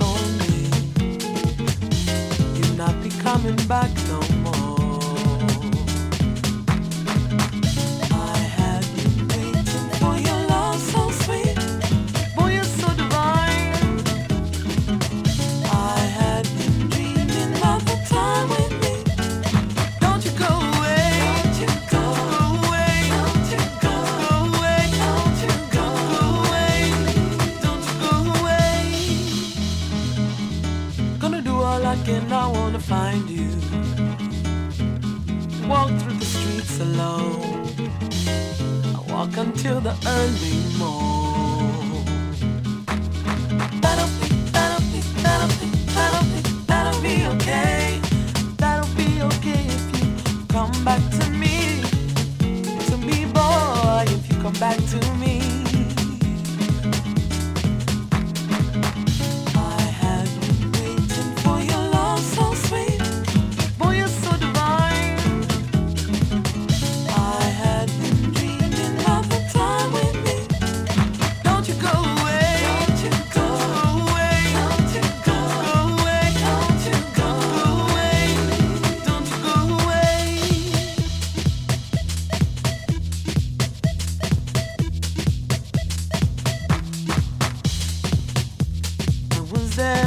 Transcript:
told me you'll not be coming back no more. I had been waiting for your love so sweet, boy you're so divine. I had been dreaming of the time with me. Don't you go away, don't you go away, don't you go away, don't you go away, don't you go away. Gonna do all I can, I wanna find you. Walk through the streets alone. I walk until the early morn.